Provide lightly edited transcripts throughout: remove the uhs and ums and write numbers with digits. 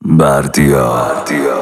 بردیا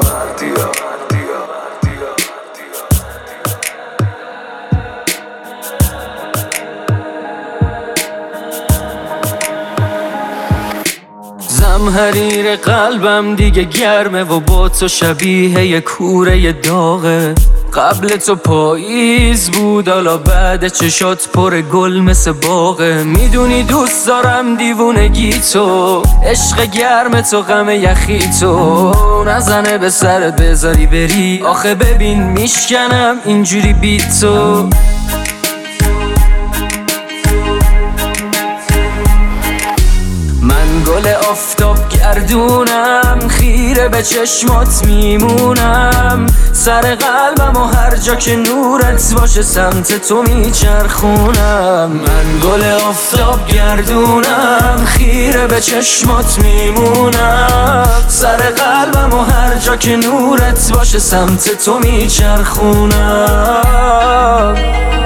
زمحریر قلبم دیگه گرمه و با تو شبیه یه کوره داغه. قبل تو پاییز بود، حالا بعد چشات پر گل مثل باغه. میدونی دوست دارم دیوونگی تو، عشق گرم تو، غم یخی تو. نزنه به سرت بذاری بری، آخه ببین میشکنم اینجوری بی تو. من گل آفتاب گردونم، خیره به چشمات میمونم. سر قلبم و هر جا که نورت باشه سمت تو میچرخونم. من گل آفتاب گردونم، خیره به چشمات میمونم. سر قلبم و هر جا که نورت باشه سمت تو میچرخونم.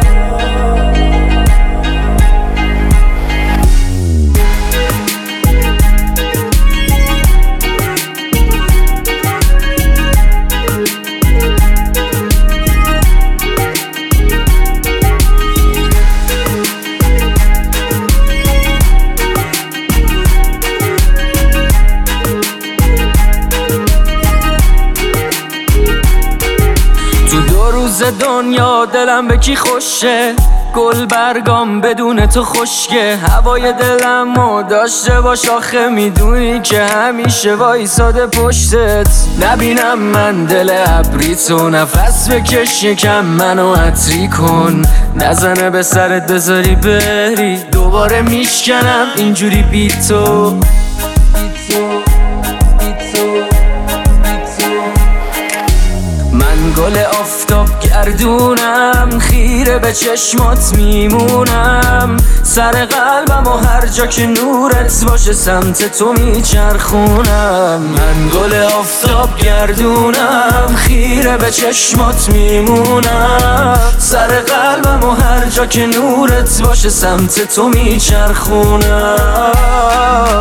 دنیا دلم به کی خوشه، گل برگام بدون تو خشکه. هوای دلمو داشته باش، آخه میدونی که همیشه وایساده پشتت. نبینم من دل ابری تو، نفس بکش یکم منو عطری کن. نزنه به سرت بذاری بری، دوباره میشکنم اینجوری بی تو. من گل آفتاب گردونم، خیره به چشمات میمونم. سر قلبم و هر جا که نورت باشه سمت تو میچرخونم. من گل آفتاب گردونم، خیره به چشمات میمونم. سر قلبم و هر جا که نورت باشه سمت تو میچرخونم.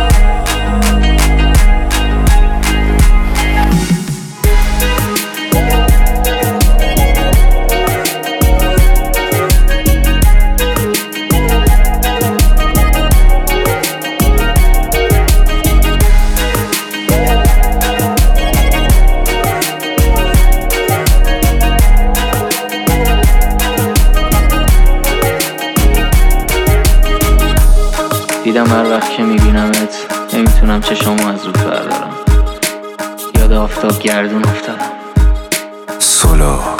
دیدم هر وقت که میبینمت نمیتونم چشامو از رود بردارم. یاد آفتاب گردون افتادم. سولا